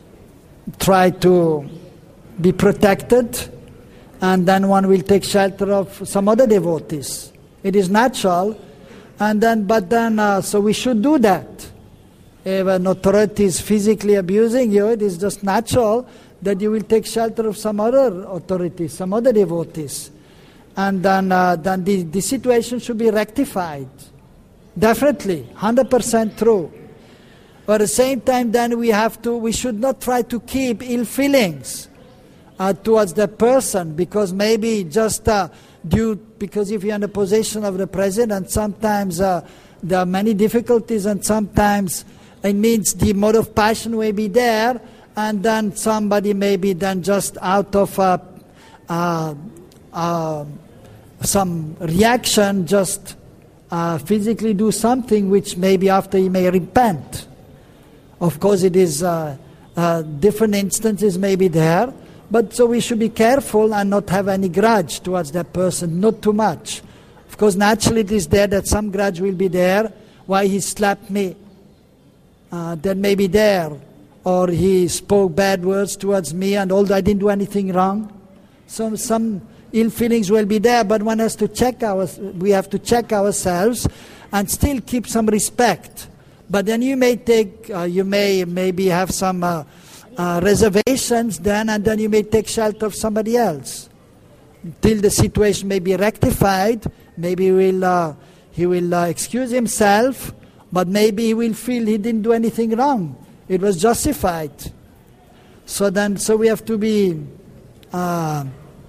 try to be protected, and then one will take shelter of some other devotees. It is natural, and then, but then, uh, so we should do that. If an authority is physically abusing you, it is just natural that you will take shelter of some other authorities, some other devotees. And then, uh, then the, the situation should be rectified. Definitely, one hundred percent true. But at the same time, then we have to, we should not try to keep ill feelings uh, towards the person, because maybe just uh, due, because if you're in the position of the president, sometimes uh, there are many difficulties, and sometimes it means the mode of passion may be there, and then somebody may be then just out of uh, uh, uh, some reaction, just uh, physically do something which maybe after he may repent. Of course, it is uh, uh, different instances may be there, but so we should be careful and not have any grudge towards that person, not too much. Of course, naturally it is there that some grudge will be there. Why he slapped me? Uh, that may be there. Or he spoke bad words towards me, and although I didn't do anything wrong. So some ill feelings will be there, but one has to check our, we have to check ourselves and still keep some respect. But then you may take, uh, you may maybe have some uh, uh, reservations then, and then you may take shelter of somebody else. Till the situation may be rectified, maybe he will, uh, he will uh, excuse himself, but maybe he will feel he didn't do anything wrong. It was justified. So then, so we have to be uh,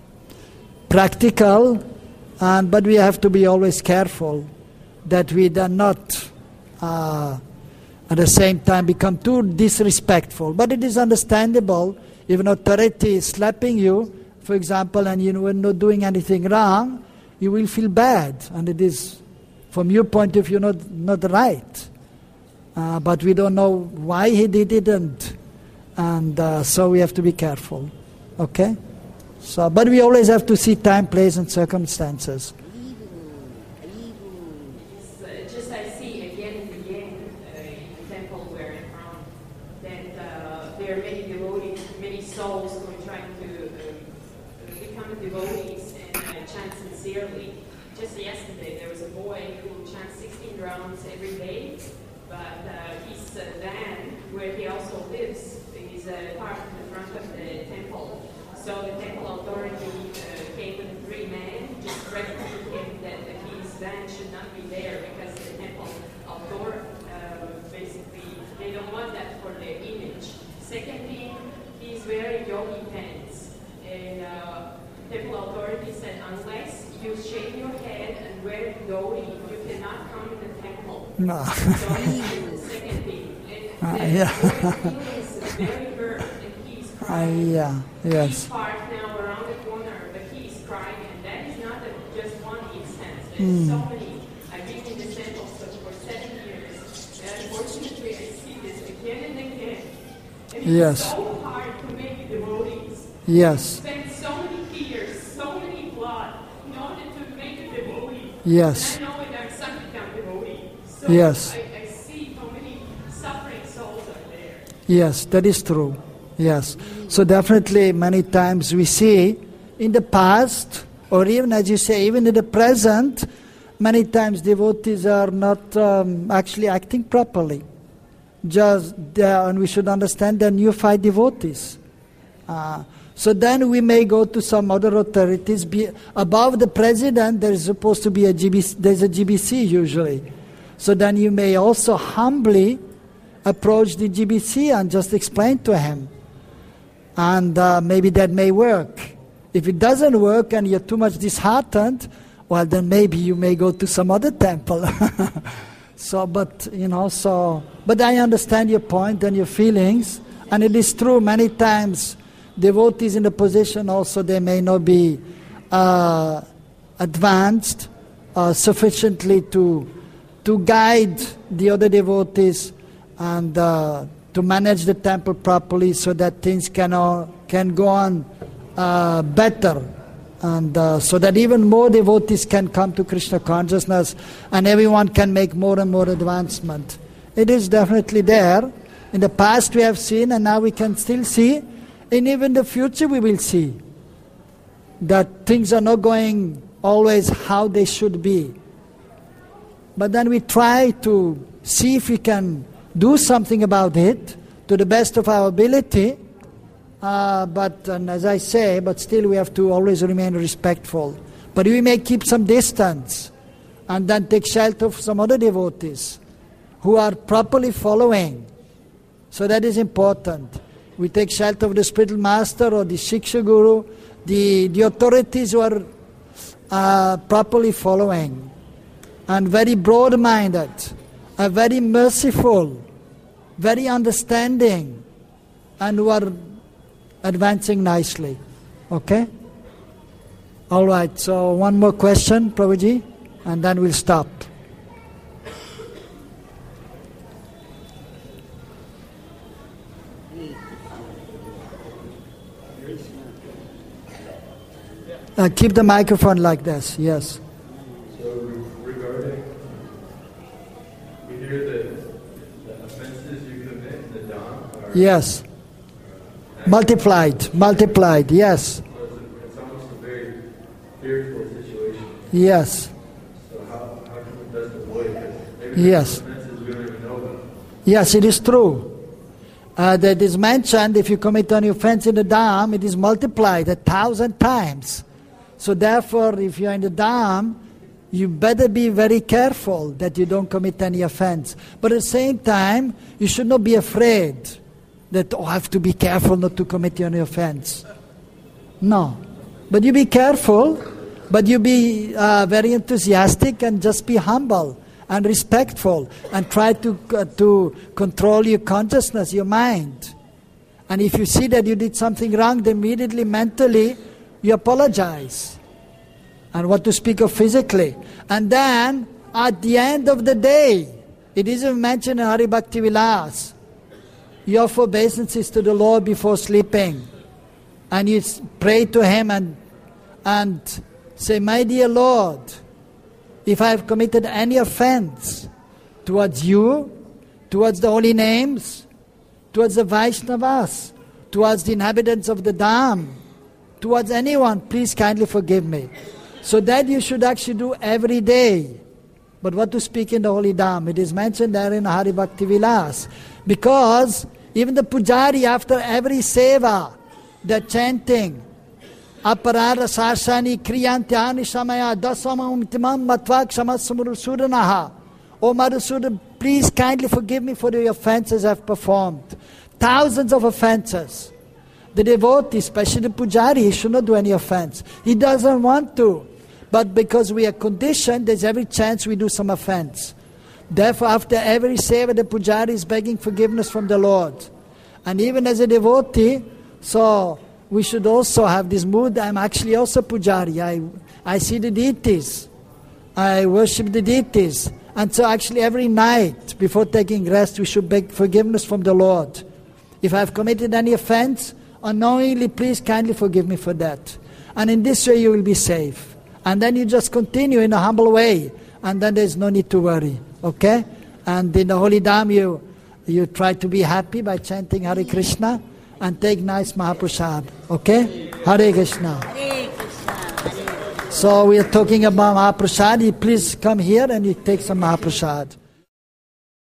practical, and but we have to be always careful that we do not uh, at the same time become too disrespectful. But it is understandable if an authority is slapping you, for example, and you are not doing anything wrong, you will feel bad, and it is, from your point of view, not not right. Uh, but we don't know why he did it, and and uh, so we have to be careful. Okay. So, but we always have to see time, place, and circumstances. It's, uh, just I see again and again uh, in the temple where I'm from that uh, there are many devotees, many souls who are trying to uh, become devotees and uh, chant sincerely. Just yesterday there was a boy who chants sixteen rounds every day, but uh, his uh, van, where he also lives, is uh, parked in the front of the temple. So the temple authority uh, came with three men, just recommended him that his van should not be there because the temple authority, uh, basically, they don't want that for their image. Second thing, he's wearing yogi pants. And uh, temple authority said, unless you shave your head and wear yogi, you cannot come in the temple. No. So that's the second thing. And uh, the yeah. boy is very hurt. Uh, yeah, yes. He's parked now around the corner, but he's crying, and that is not a, just one instance. There's mm. so many. I've been in the temple for seven years, and unfortunately I see this again and again. And it's yes. so hard to make devotees Yes. Spent so many tears, so many blood in order to make a devotee. Yes. And I know that I'm Sankirtan devotee. So Yes. I, I see how many suffering souls are there. Yes, that is true. Yes. So definitely many times we see in the past, or even as you say, even in the present, many times devotees are not um, actually acting properly. Just uh, and we should understand they're neophyte devotees. Uh, so then we may go to some other authorities. Be, above the president, there is supposed to be a G B C, there's a G B C usually. So then you may also humbly approach the G B C and just explain to him. And uh, maybe that may work. If it doesn't work and you're too much disheartened, well, then maybe you may go to some other temple. So, but, you know, so, but I understand your point and your feelings. And it is true, many times devotees in the position also, they may not be uh, advanced uh, sufficiently to, to guide the other devotees and uh, to manage the temple properly so that things can, uh, can go on uh, better. And uh, so that even more devotees can come to Krishna consciousness and everyone can make more and more advancement. It is definitely there. In the past we have seen and now we can still see. And even in the future we will see that things are not going always how they should be. But then we try to see if we can do something about it to the best of our ability. Uh, but and as I say, but still we have to always remain respectful. But we may keep some distance and then take shelter of some other devotees who are properly following. So that is important. We take shelter of the spiritual master or the Shiksha Guru, the, the authorities who are uh, properly following and very broad-minded, are very merciful, very understanding, and who are advancing nicely. Okay? All right, so one more question, Prabhuji, and then we'll stop. Uh, keep the microphone like this, yes. So regarding, we hear that the offenses you commit in the Dham are... Yes. Multiplied, multiplied, yes. It's almost a very fearful situation. Yes. So how, how can we best avoid it? Maybe Yes. the offenses we don't even know about. Yes, it is true. Uh, that is mentioned, if you commit any offense in the Dham, it is multiplied a thousand times. So therefore, if you are in the Dham, you better be very careful that you don't commit any offense. But at the same time, you should not be afraid that, oh, I have to be careful not to commit any offense. No. But you be careful, but you be uh, very enthusiastic and just be humble and respectful and try to, uh, to control your consciousness, your mind. And if you see that you did something wrong, then immediately mentally you apologize. And what to speak of physically. And then, at the end of the day, it isn't mentioned in Hari Bhakti Vilas, you offer obeisances to the Lord before sleeping. And you pray to Him and, and say, my dear Lord, if I have committed any offense towards you, towards the holy names, towards the Vaishnavas, towards the inhabitants of the Dham, towards anyone, please kindly forgive me. So that you should actually do every day. But what to speak in the Holy Dham? It is mentioned there in Hari Bhakti Vilas. Because even the pujari, after every seva, they're chanting, Aparara Sashani Kriyantyani Shamaya Dasamam Timam Matvak Shamasudanaha. O Madhusudan, please kindly forgive me for the offenses I've performed. Thousands of offenses. The devotee, especially the pujari, he should not do any offense. He doesn't want to. But because we are conditioned, there's every chance we do some offense. Therefore, after every seva, the pujari is begging forgiveness from the Lord. And even as a devotee, so we should also have this mood. I'm actually also pujari. I, I see the deities. I worship the deities. And so actually every night, before taking rest, we should beg forgiveness from the Lord. If I have committed any offense, unknowingly, please kindly forgive me for that. And in this way you will be safe. And then you just continue in a humble way, and then there's no need to worry. Okay? And in the Holy Dham you, you try to be happy by chanting Hare Krishna and take nice Mahaprasad. Okay? Hare Krishna. Hare Krishna. Hare Krishna. So we are talking about Mahaprasad. You please come here and you take some Mahaprasad.